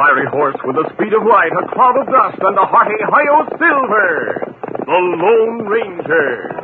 fiery horse with the speed of light, a cloud of dust, and a hearty Hi-Yo Silver, the Lone Ranger.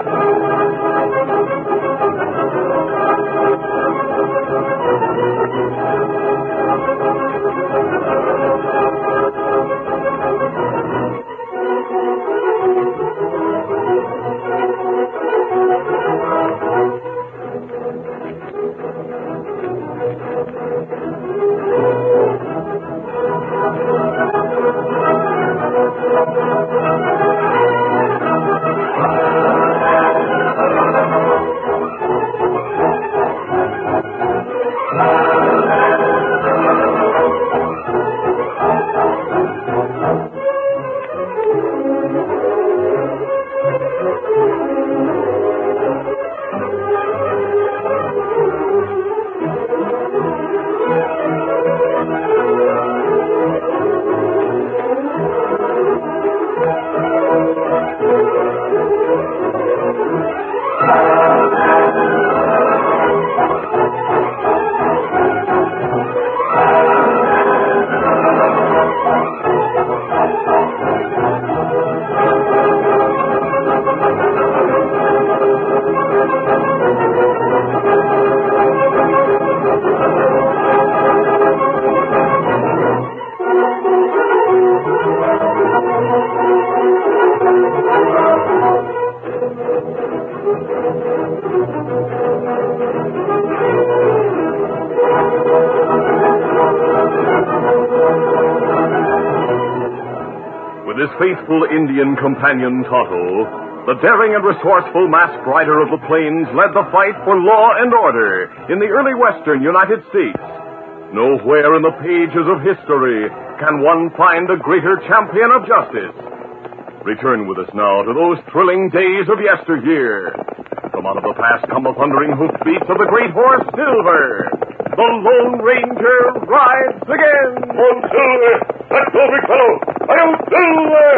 His faithful Indian companion, Tonto, the daring and resourceful masked rider of the plains, led the fight for law and order in the early western United States. Nowhere in the pages of history can one find a greater champion of justice. Return with us now to those thrilling days of yesteryear. From out of the past come the thundering hoofbeats of the great horse Silver. The Lone Ranger rides again. On Silver! Let's go, big fellow! I'm Silver!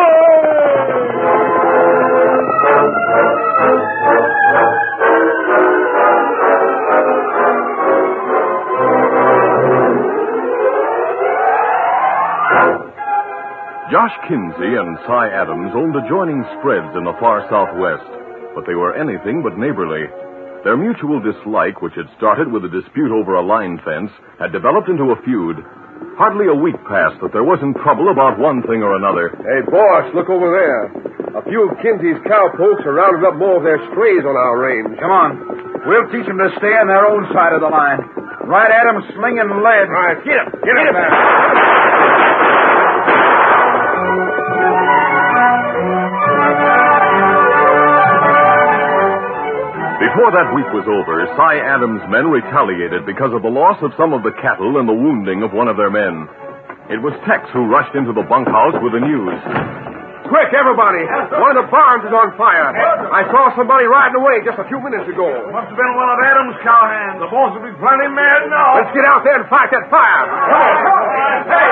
Josh Kinsey and Cy Adams owned adjoining spreads in the far southwest, but they were anything but neighborly. Their mutual dislike, which had started with a dispute over a line fence, had developed into a feud. Hardly a week passed that there wasn't trouble about one thing or another. Hey, boss, look over there. A few of Kinsey's cowpokes are rounding up more of their strays on our range. Come on. We'll teach them to stay on their own side of the line. Right at them, slinging lead. All right, get him. Get him back. Before that week was over, Cy Adams' men retaliated because of the loss of some of the cattle and the wounding of one of their men. It was Tex who rushed into the bunkhouse with the news. Quick, everybody. One of the barns is on fire. I saw somebody riding away just a few minutes ago. Must have been one of Adams' cowhands. The boss will be plenty mad now. Let's get out there and fight that fire. Come on. Hey,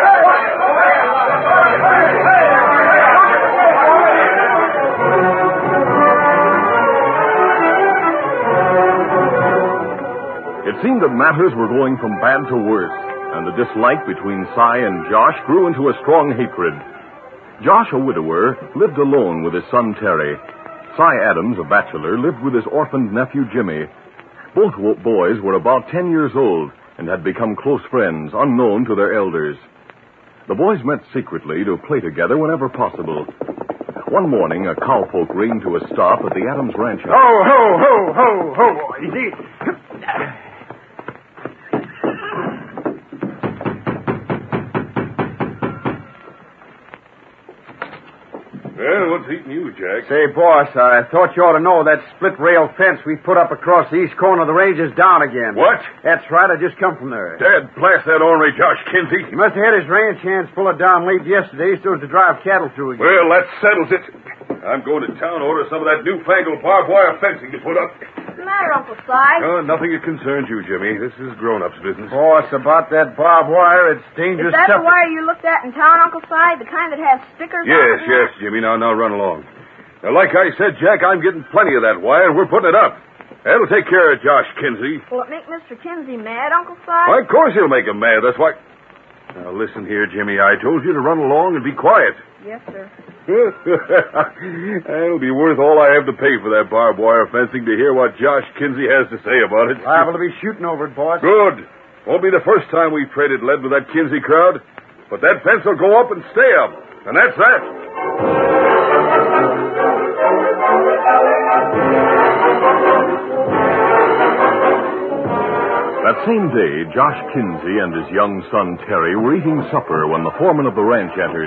It seemed that matters were going from bad to worse, and the dislike between Cy and Josh grew into a strong hatred. Josh, a widower, lived alone with his son Terry. Cy Adams, a bachelor, lived with his orphaned nephew Jimmy. Both boys were about 10 years old and had become close friends, unknown to their elders. The boys met secretly to play together whenever possible. One morning, a cowpoke reined to a stop at the Adams ranch house. Ho, ho, ho, ho, ho. Easy. Well, what's eating you, Jack? Say, boss, I thought you ought to know that split rail fence we put up across the east corner of the range is down again. What? That's right. I just come from there. Dad, blast that ornery Josh Kinsey. He must have had his ranch hands full of down late yesterday so as to drive cattle through again. Well, that settles it. I'm going to town to order some of that newfangled barbed wire fencing you put up. What's the matter, Uncle Cy? Oh, nothing that concerns you, Jimmy. This is grown-ups' business. Boss, about that barbed wire, it's dangerous Is that stuff. the wire you looked at in town, Uncle Cy? The kind that has stickers on it? Yes, Jimmy. Now run along. Now, like I said, Jack, I'm getting plenty of that wire, and we're putting it up. That'll take care of Josh Kinsey. Will it make Mr. Kinsey mad, Uncle Cy? Why, of course he'll make him mad. That's why... Now, listen here, Jimmy. I told you to run along and be quiet. Yes, sir. It'll be worth all I have to pay for that barbed wire fencing to hear what Josh Kinsey has to say about it. Liable to be shooting over it, boss. Good. Won't be the first time we've traded lead with that Kinsey crowd. But that fence will go up and stay up. And that's that. That same day, Josh Kinsey and his young son Terry were eating supper when the foreman of the ranch entered.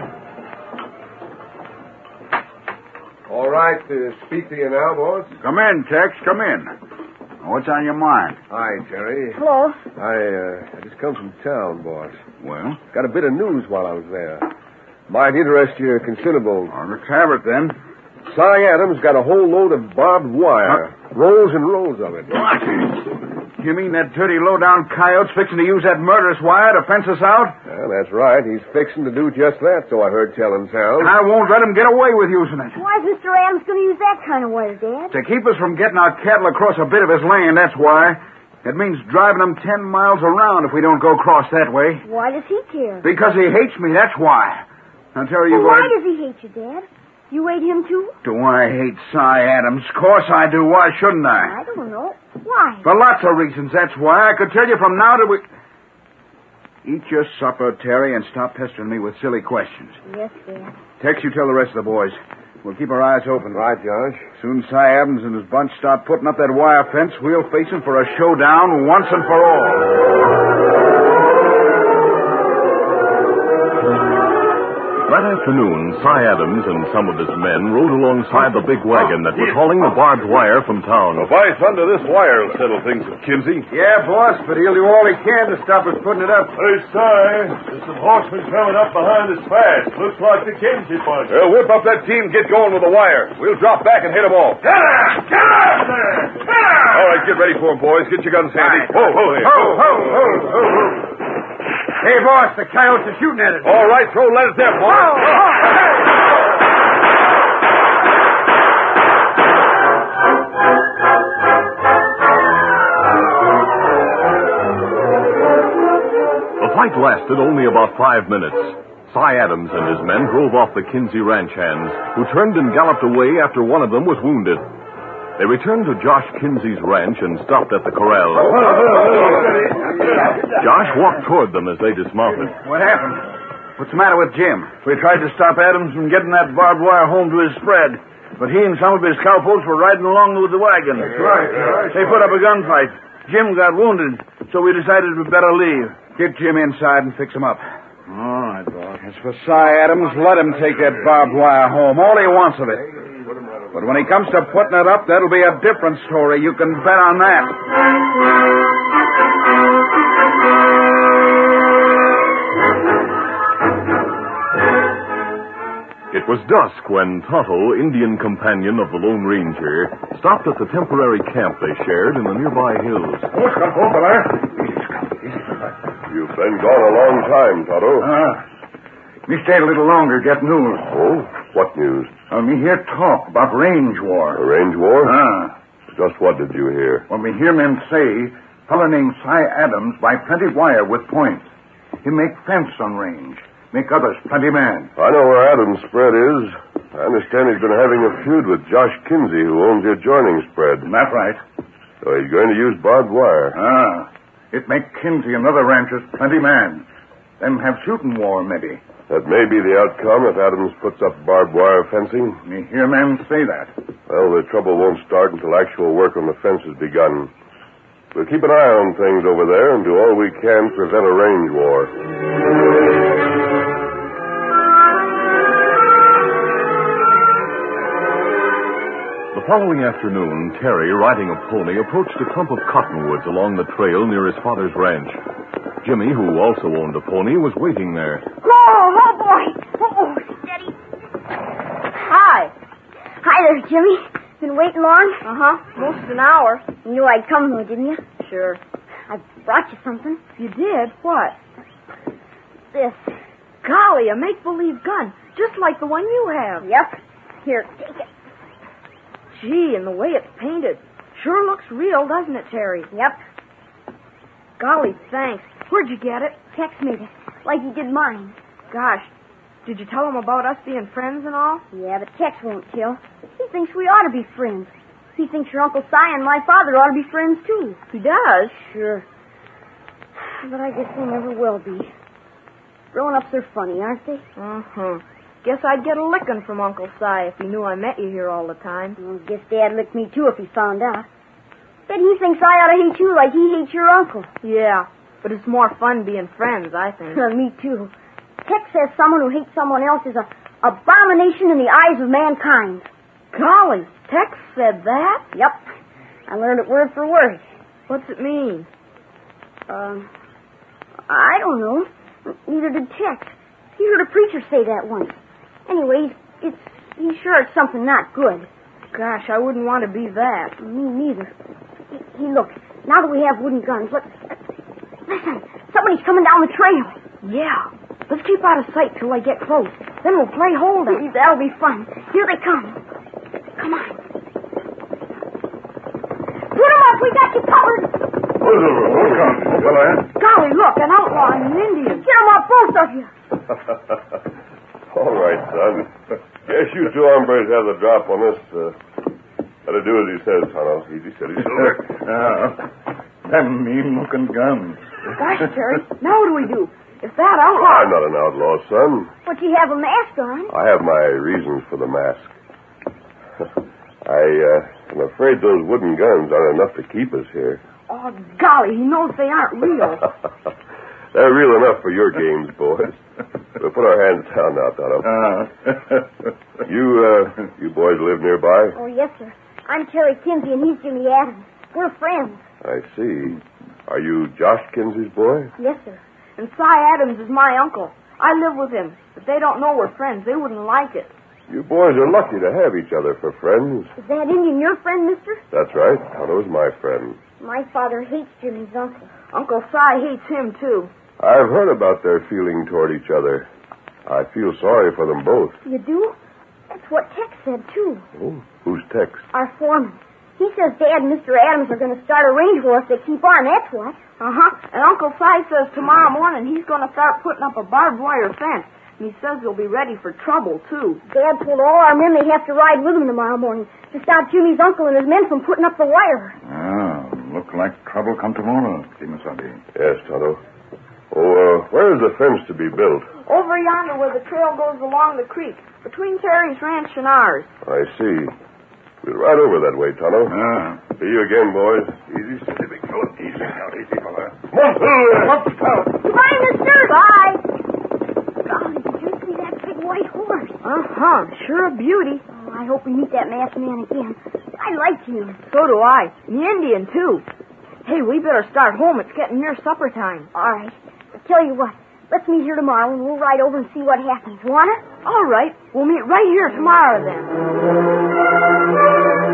All right to speak to you now, boss. Come in, Tex. Come in. What's on your mind? Hi, Terry. Hello. I just come from town, boss. Well? Got a bit of news while I was there. Might interest you considerable. Well, let's have it, then. Cy Adams got a whole load of barbed wire. Rolls and rolls of it. What? You mean that dirty low-down coyote's fixing to use that murderous wire to fence us out? Well, that's right. He's fixing to do just that, so I heard tell in town. I won't let him get away with using it. Why is Mr. Adams going to use that kind of wire, Dad? To keep us from getting our cattle across a bit of his land, that's why. It means driving them 10 miles around if we don't go across that way. Why does he care? Because he hates me, that's why. I'll tell you Well, what... why does he hate you, Dad? You hate him, too? Do I hate Cy Adams? Of course I do. Why shouldn't I? I don't know. Why? For lots of reasons, that's why. I could tell you from now to... Eat your supper, Terry, and stop pestering me with silly questions. Yes, Dad. Tex, you tell the rest of the boys. We'll keep our eyes open. Right, Josh. Soon Cy Adams and his bunch start putting up that wire fence, we'll face him for a showdown once and for all. That afternoon, Cy Adams and some of his men rode alongside the big wagon that was hauling the barbed wire from town. Well, by thunder, this wire will settle things with Kinsey. Yeah, boss, but he'll do all he can to stop us putting it up. Hey, Cy, there's some horsemen coming up behind us fast. Looks like the Kinsey bunch. Well, whip up that team and get going with the wire. We'll drop back and hit them all. Get out! Get out there! Get out! All right, get ready for them, boys. Get your guns handy. Ho, ho, there. Ho, ho, ho, ho, ho. Hey, boss, the coyotes are shooting at us. All right, throw lead at them, boys. The fight lasted only about 5 minutes. Cy Adams and his men drove off the Kinsey ranch hands, who turned and galloped away after one of them was wounded. They returned to Josh Kinsey's ranch and stopped at the corral. Josh walked toward them as they dismounted. What happened? What's the matter with Jim? We tried to stop Adams from getting that barbed wire home to his spread, but he and some of his cowpokes were riding along with the wagon. That's right. They put up a gunfight. Jim got wounded, so we decided we'd better leave. Get Jim inside and fix him up. All right, boss. As for Cy Adams, let him take that barbed wire home. All he wants of it. But when he comes to putting it up, that'll be a different story. You can bet on that. It was dusk when Tonto, Indian companion of the Lone Ranger, stopped at the temporary camp they shared in the nearby hills. You've been gone a long time, Tonto. Me stayed a little longer, get news. Oh? What news? Me hear talk about range war. A range war? Ah. Just what did you hear? Well, me hear men say, fellow named Cy Adams buy plenty wire with points. He make fence on range. Make others plenty man. I know where Adams' spread is. I understand he's been having a feud with Josh Kinsey, who owns the adjoining spread. That's right. So he's going to use barbed wire. Ah. It make Kinsey and other ranchers plenty man. Then have shooting war, maybe. That may be the outcome if Adams puts up barbed wire fencing. Me hear men say that. Well, the trouble won't start until actual work on the fence has begun. We'll keep an eye on things over there and do all we can to prevent a range war. The following afternoon, Terry, riding a pony, approached a clump of cottonwoods along the trail near his father's ranch. Jimmy, who also owned a pony, was waiting there. Oh, boy. Oh, steady. Hi. Hi there, Jimmy. Been waiting long? Uh-huh. Most an hour. You knew I'd come, though, didn't you? Sure. I brought you something. You did? What? This. Golly, a make-believe gun. Just like the one you have. Yep. Here, take it. Gee, and the way it's painted. Sure looks real, doesn't it, Terry? Yep. Golly, thanks. Where'd you get it? Tex made it. like he did mine. Gosh, did you tell him about us being friends and all? Yeah, but Tex won't tell. He thinks we ought to be friends. He thinks your Uncle Si and my father ought to be friends, too. He does? Sure. But I guess they never will be. Grown-ups are funny, aren't they? Uh-huh. Guess I'd get a licking from Uncle Si if he knew I met you here all the time. Well, guess Dad licked me, too, if he found out. Bet he thinks I ought to hate you like he hates your uncle. Yeah, but it's more fun being friends, I think. Me, too. Tex says someone who hates someone else is a abomination in the eyes of mankind. Golly, Tex said that? Yep. I learned it word for word. What's it mean? I don't know. Neither did Tex. He heard a preacher say that once. Anyway, he's sure it's something not good. Gosh, I wouldn't want to be that. Me neither. Hey, look. Now that we have wooden guns, listen. Somebody's coming down the trail. Yeah. Let's keep out of sight till they get close. Then we'll play hold up. That'll be fun. Here they come. Come on. Put them up. We got you covered. Golly, look, an outlaw and an Indian. Get them up, both of you. All right, son. Guess you two hombres have the drop on us. Better do as he says, Tonto. Easy, steady, Silver. Them mean-looking guns. Gosh, Terry, now what do we do? If that outlaw... I'm not an outlaw, son. But you have a mask on. I have my reasons for the mask. I'm afraid those wooden guns aren't enough to keep us here. Oh, golly, he knows they aren't real. They're real enough for your games, boys. We'll put our hands down now, Tonto. You boys live nearby? Oh, yes, sir. I'm Terry Kinsey, and he's Jimmy Adams. We're friends. I see. Are you Josh Kinsey's boy? Yes, sir. And Si Adams is my uncle. I live with him. If they don't know we're friends, they wouldn't like it. You boys are lucky to have each other for friends. Is that Indian your friend, mister? That's right. Tonto's my friend. My father hates Jimmy's uncle. Uncle Si hates him, too. I've heard about their feeling toward each other. I feel sorry for them both. You do? That's what Tex said, too. Oh, who's Tex? Our foreman. He says Dad and Mr. Adams are going to start a range war if they keep on, that's what. Uh-huh. And Uncle Si says tomorrow morning he's going to start putting up a barbed wire fence. And he says he'll be ready for trouble, too. Dad told all our men they have to ride with him tomorrow morning to stop Jimmy's uncle and his men from putting up the wire. Look like trouble come tomorrow, Kimasabi. Yes, Tonto. Oh, where is the fence to be built? Over yonder where the trail goes along the creek, between Terry's ranch and ours. I see. We'll ride over that way, Tonto. See you again, boys. Easy, steady, big fella. Easy now, easy, fella. Come on, Goodbye, mister. Bye. Golly, did you see that big white horse? Uh-huh. Sure a beauty. Oh, I hope we meet that masked man again. I like him. So do I. The Indian, too. Hey, we better start home. It's getting near supper time. All right. I'll tell you what. Let's meet here tomorrow, and we'll ride over and see what happens. Wanna? All right. We'll meet right here tomorrow, then.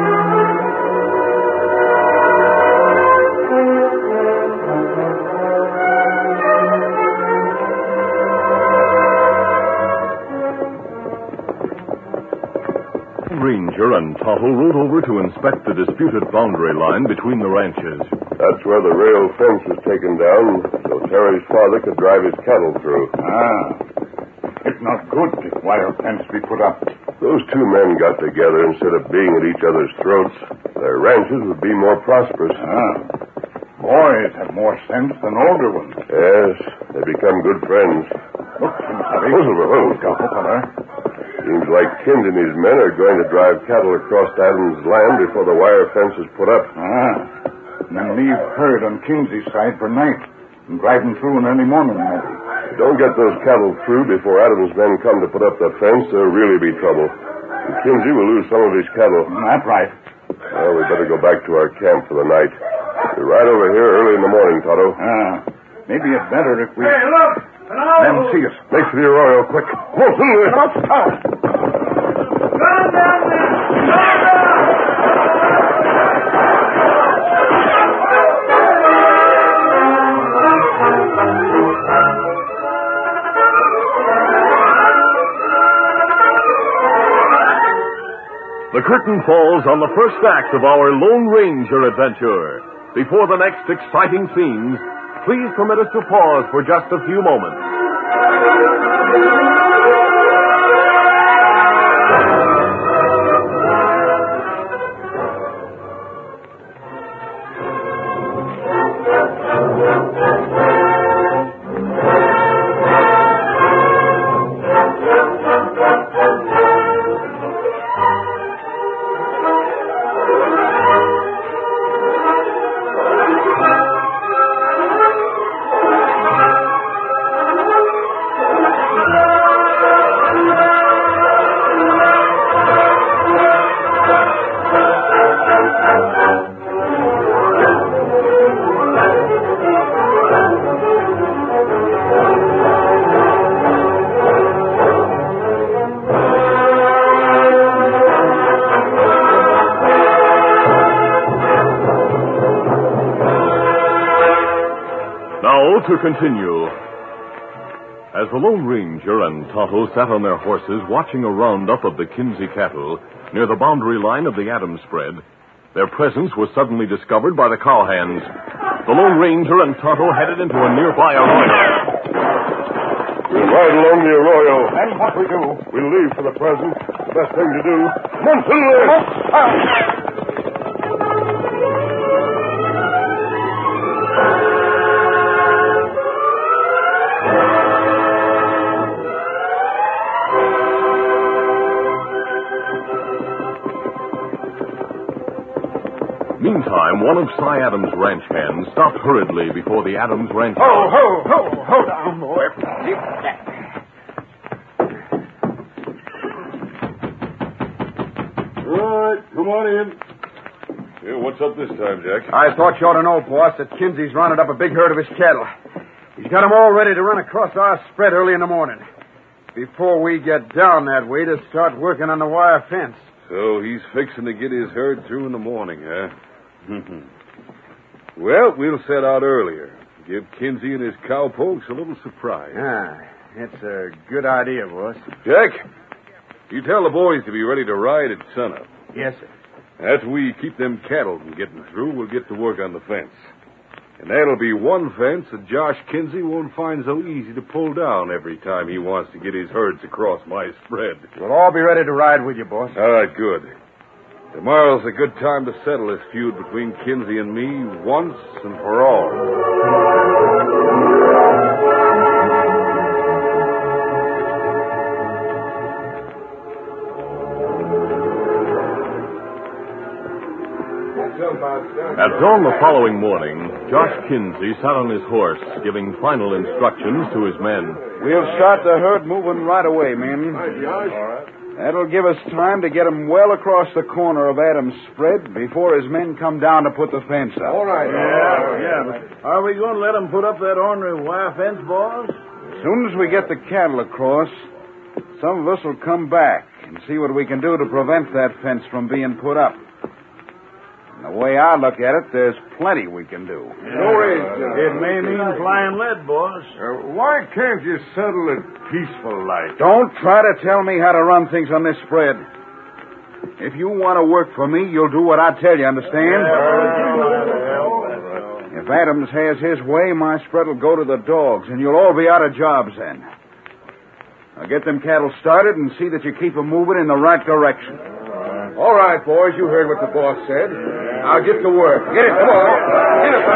Ranger and Tonto rode over to inspect the disputed boundary line between the ranches. That's where the rail fence was taken down so Terry's father could drive his cattle through. It's not good if wire fence be put up. Those two men got together instead of being at each other's throats. Their ranches would be more prosperous. Boys have more sense than older ones. Yes, they become good friends. Look, Kimasabi. Seems like Kind and his men are going to drive cattle across Adams' land before the wire fence is put up. And then leave herd on Kinsey's side for night and drive them through in early morning, maybe. If you don't get those cattle through before Adams' men come to put up the fence, there'll really be trouble. And Kinsey will lose some of his cattle. That's right. Well, we better go back to our camp for the night. We're right over here early in the morning, Tonto. Maybe it's better if we... Hey, look! Let them see us. Make for the arroyo, quick. Come on, Silver. Run down there! Run down! The curtain falls on the first act of our Lone Ranger adventure. Before the next exciting scenes, please permit us to pause for just a few moments. To continue. As the Lone Ranger and Tonto sat on their horses watching a roundup of the Kinsey cattle near the boundary line of the Adams spread, their presence was suddenly discovered by the cowhands. The Lone Ranger and Tonto headed into a nearby arroyo. We'll ride along the arroyo. And what we do? We'll leave for the present. The best thing to do. Come on, Silver! Meantime, one of Cy Adams' ranch hands stopped hurriedly before the Adams ranch. Hold down, boy. All right, come on in. Yeah, what's up this time, Jack? I thought you ought to know, boss, that Kinsey's rounded up a big herd of his cattle. He's got them all ready to run across our spread early in the morning. Before we get down that way to start working on the wire fence. So he's fixing to get his herd through in the morning, huh? Well, we'll set out earlier. Give Kinsey and his cowpokes a little surprise. It's a good idea, boss. Jack, you tell the boys to be ready to ride at sunup. Yes, sir. After we keep them cattle from getting through, we'll get to work on the fence. And that'll be one fence that Josh Kinsey won't find so easy to pull down every time he wants to get his herds across my spread. We'll all be ready to ride with you, boss. All right, good. Tomorrow's a good time to settle this feud between Kinsey and me once and for all. At dawn the following morning, Josh Kinsey sat on his horse, giving final instructions to his men. We'll start the herd moving right away, men. Hi, Josh. All right. That'll give us time to get him well across the corner of Adams' spread before his men come down to put the fence up. All right. Yeah, but are we going to let them put up that ornery wire fence, boss? As soon as we get the cattle across, some of us will come back and see what we can do to prevent that fence from being put up. The way I look at it, there's plenty we can do. It may mean flying lead, boss. Why can't you settle it peaceful like? Don't try to tell me how to run things on this spread. If you want to work for me, you'll do what I tell you, understand? If Adams has his way, my spread will go to the dogs, and you'll all be out of jobs then. Now get them cattle started and see that you keep them moving in the right direction. All right, boys, you heard what the boss said. Now get to work. Get it, come on. Get it,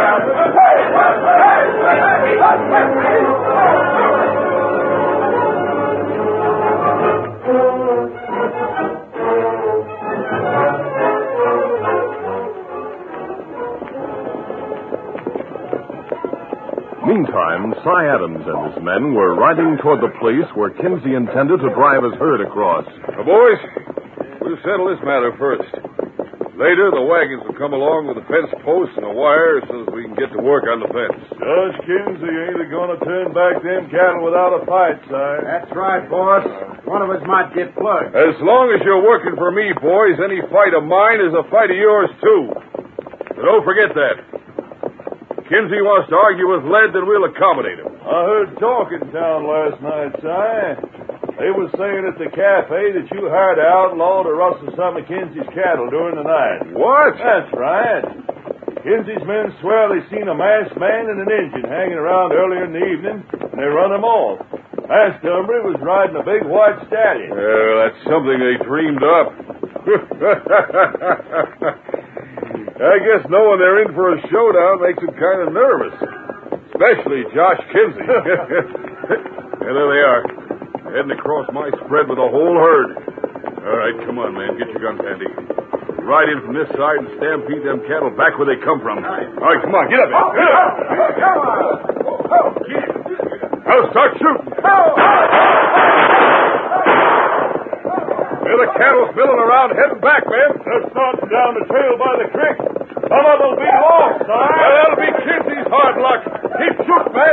Meantime, Cy Adams and his men were riding toward the place where Kinsey intended to drive his herd across. Now, boys, we'll settle this matter first. Later, the wagons will come along with the fence posts and the wire so that we can get to work on the fence. Josh Kinsey ain't going to turn back them cattle without a fight, Si. That's right, boss. One of us might get plugged. As long as you're working for me, boys, any fight of mine is a fight of yours, too. But don't forget that. Kinsey wants to argue with lead, then we'll accommodate him. I heard talk in town last night, Si. They was saying at the cafe that you hired an outlaw to rustle some of Kinsey's cattle during the night. What? That's right. Kinsey's men swear they seen a masked man and an Indian hanging around earlier in the evening, and they run them off. Last hombre was riding a big white stallion. That's something they dreamed up. I guess knowing they're in for a showdown makes them kind of nervous. Especially Josh Kinsey. And there they are, heading across my spread with a whole herd. All right, come on, man. Get your guns handy. Ride in from this side and stampede them cattle back where they come from. All right, come on. Get up there. Get up. I'll start shooting. There the cattle's milling around, heading back, man. They're starting down the trail by the creek. Some of them'll be lost, Si. Well, that'll be Kinsey's hard luck. Keep shooting, man.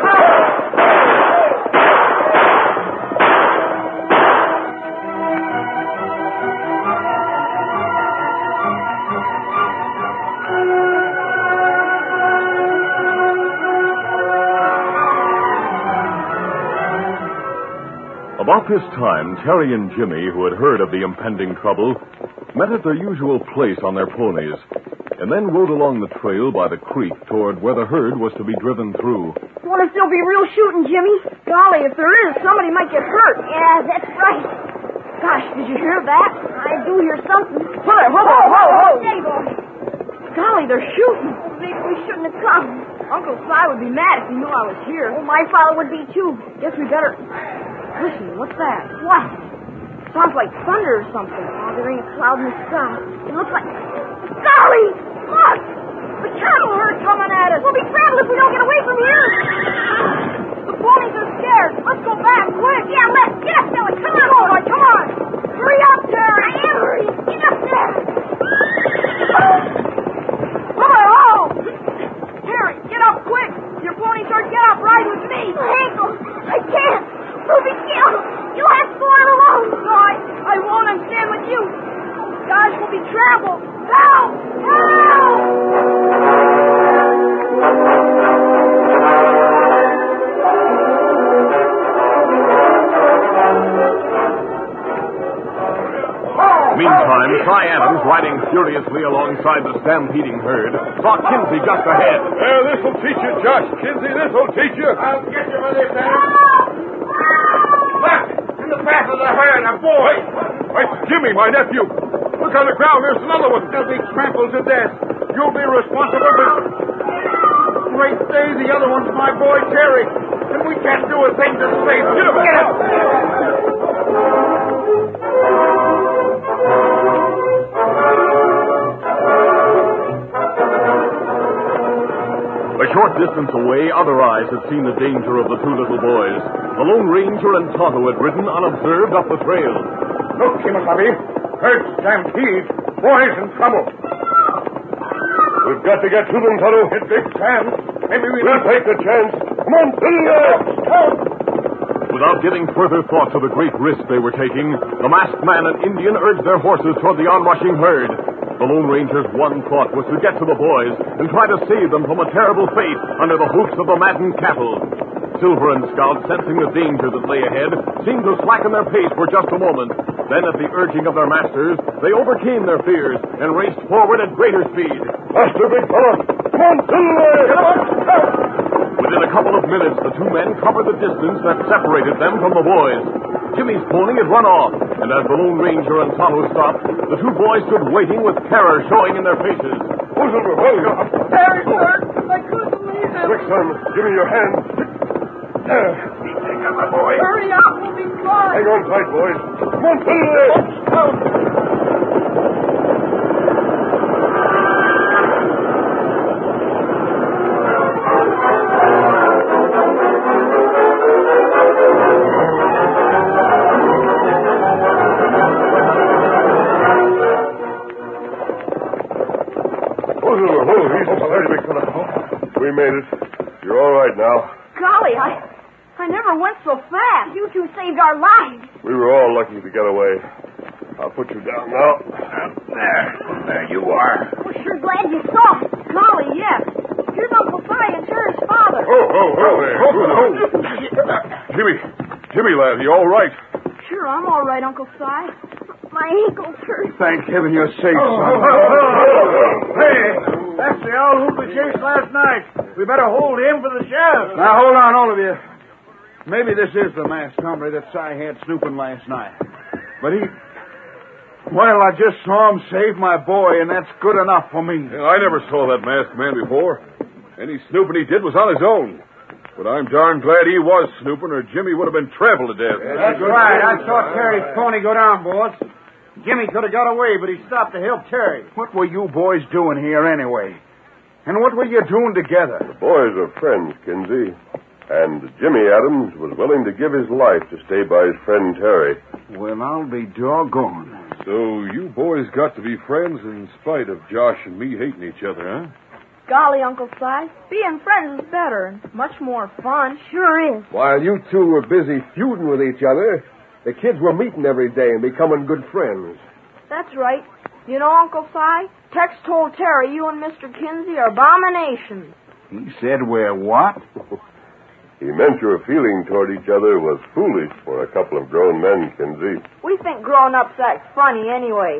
About this time, Terry and Jimmy, who had heard of the impending trouble, met at their usual place on their ponies, and then rode along the trail by the creek toward where the herd was to be driven through. Wonder if there'll be real shooting, Jimmy. Golly, if there is, somebody might get hurt. Yeah, that's right. Gosh, did you hear that? I do hear something. Whoa, whoa. Steady, boy. Golly, they're shooting. Maybe we shouldn't have come. Uncle Si would be mad if he knew I was here. Oh, my father would be, too. Guess we better... Listen, what's that? What? Sounds like thunder or something. Oh, there ain't a cloud in the sky. It looks like... Golly! Look! The cattle herd coming at us. We'll be trampled if we don't get away from here. The ponies are scared. Let's go back, quick. Yeah, let's. Get up, Billy. Come on. Oh, come on. Hurry up, Terry. I am hurrying. Get up there. Oh! Terry, get up quick. Your ponies are get up. Ride with me. Ankle. I can't. We'll be killed. You'll have to go on alone. No, I won't. I'm staying with you. Gosh, we'll be trampled. Help! Meantime, Si Adams, riding furiously alongside the stampeding herd, saw Kinsey just ahead. This'll teach you, Josh Kinsey. This'll teach you. I'll get you with this, Adam. Look! In the back of the herd, a boy. It's Jimmy, my nephew. Look on the ground. There's another one. They'll be trampled to death. You'll be responsible for... Great day, the other one's my boy, Terry. And we can't do a thing to save him. Get him! Get him! A short distance away, other eyes had seen the danger of the two little boys. The Lone Ranger and Tonto had ridden unobserved up the trail. Look, Kimasabi. Herd stampede. Boys in trouble. We've got to get to them, Tonto. It's big chance. Maybe We'll take the chance. Come on, Without giving further thought to the great risk they were taking, the masked man and Indian urged their horses toward the onrushing herd. The Lone Ranger's one thought was to get to the boys and try to save them from a terrible fate under the hoofs of the maddened cattle. Silver and Scout, sensing the danger that lay ahead, seemed to slacken their pace for just a moment. Then, at the urging of their masters, they overcame their fears and raced forward at greater speed. Faster, big fella. Come on, Within a couple of minutes, the two men covered the distance that separated them from the boys. Jimmy's pony had run off, and as the Lone Ranger and Tonto stopped, the two boys stood waiting with terror showing in their faces. Terry's hurt. I couldn't leave him. Quick, son. Give me your hand. Hang on, my boy. Hurry up. We'll be fine. Hang on tight, boys. Come on, We made it. You're all right now. Golly, I never went so fast. You two saved our lives. We were all lucky to get away. I'll put you down now. There you are. We're sure glad you saw us. Golly, yes. Here's Uncle Si and Terry's father. Jimmy, lad, you all right? Sure, I'm all right, Uncle Si. My ankle's hurt. Thank heaven you're safe, son. Hey, that's the owl who we chased last night. We better hold him for the sheriff. Now, hold on, all of you. Maybe this is the masked hombre that Si had snooping last night. But well, I just saw him save my boy, and that's good enough for me. Yeah, I never saw that masked man before. Any snooping he did was on his own. But I'm darn glad he was snooping, or Jimmy would have been trampled to death. That's right. I saw Terry's pony go down, boss. Jimmy could have got away, but he stopped to help Terry. What were you boys doing here anyway? And what were you doing together? The boys are friends, Kinsey. And Jimmy Adams was willing to give his life to stay by his friend Terry. Well, I'll be doggone. So you boys got to be friends in spite of Josh and me hating each other, huh? Golly, Uncle Si, being friends is better and much more fun. Sure is. While you two were busy feuding with each other, the kids were meeting every day and becoming good friends. That's right. You know, Uncle Si, Tex told Terry you and Mr. Kinsey are abominations. He said we're what? He meant your feeling toward each other was foolish for a couple of grown men, Kinsey. We think grown-ups act funny anyway.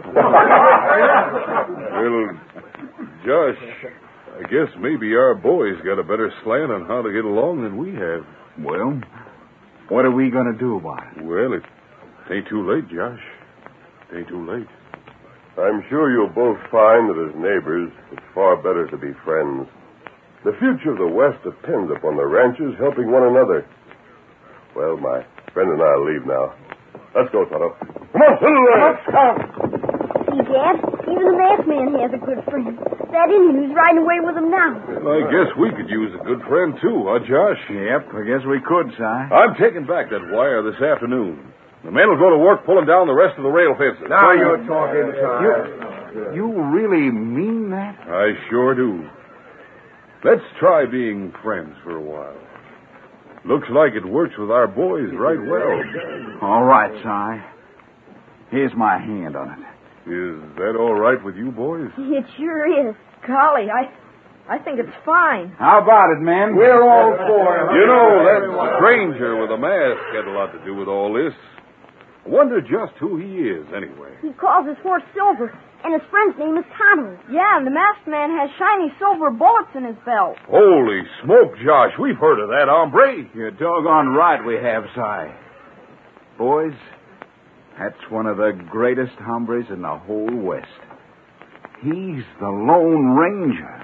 Well, Josh, I guess maybe our boys got a better slant on how to get along than we have. Well, what are we going to do about it? Well, it ain't too late, Josh. It ain't too late. I'm sure you'll both find that as neighbors, it's far better to be friends. The future of the West depends upon the ranchers helping one another. Well, my friend and I'll leave now. Let's go, Tonto. Come on, let's go. See, Dad, even the masked man has a good friend. That Indian who's riding away with him now. Well, I guess we could use a good friend, too, huh, Josh? Yep, I guess we could, Si. I'm taking back that wire this afternoon. The men will go to work pulling down the rest of the rail fences. Now you're talking, Si. You really mean that? I sure do. Let's try being friends for a while. Looks like it works with our boys right well. All right, Si. Here's my hand on it. Is that all right with you boys? It sure is. Golly, I think it's fine. How about it, men? We're all for it. You know, that stranger with a mask had a lot to do with all this. I wonder just who he is, anyway. He calls his horse Silver, and his friend's name is Tonto. Yeah, and the masked man has shiny silver bullets in his belt. Holy smoke, Josh. We've heard of that hombre. You're doggone right we have, Si. Boys, that's one of the greatest hombres in the whole West. He's the Lone Ranger.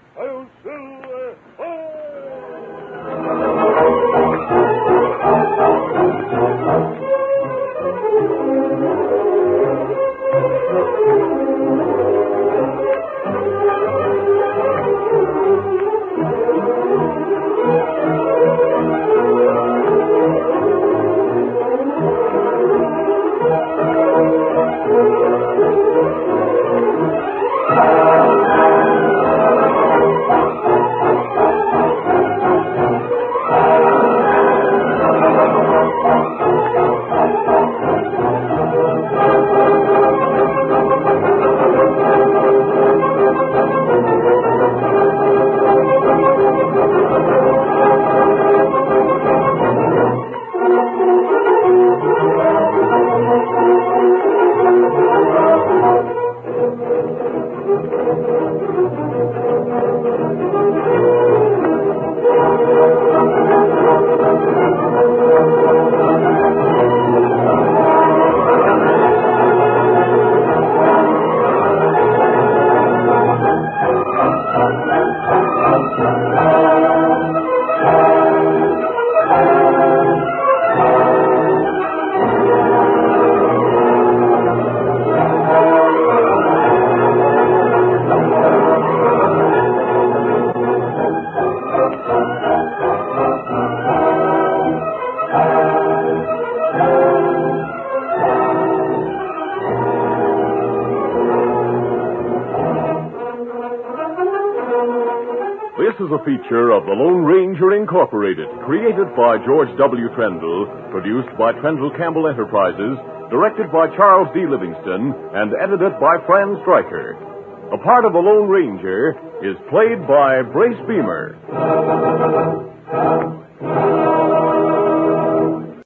This is a feature of the Lone Ranger Incorporated, created by George W. Trendle, produced by Trendle Campbell Enterprises, directed by Charles D. Livingston, and edited by Fran Stryker. A part of the Lone Ranger is played by Brace Beamer.